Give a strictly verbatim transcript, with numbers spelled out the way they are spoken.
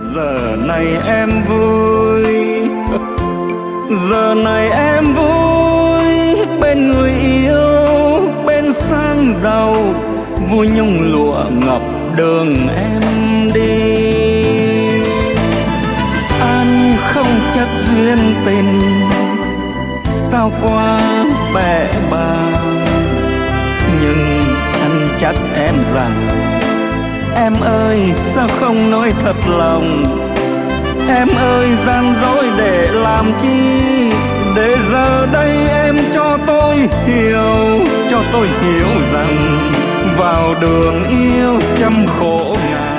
giờ này em vui, giờ này em vui bên người yêu, bên sang giàu, vui nhung lụa ngập đường em đi. An không chắc duyên tình, sao qua bẽ bàng, nhưng anh chắc em rằng em ơi sao không nói thật lòng. Em ơi gian dối để làm chi, để giờ đây em cho tôi hiểu, cho tôi hiểu rằng vào đường yêu trăm khổ ngàn.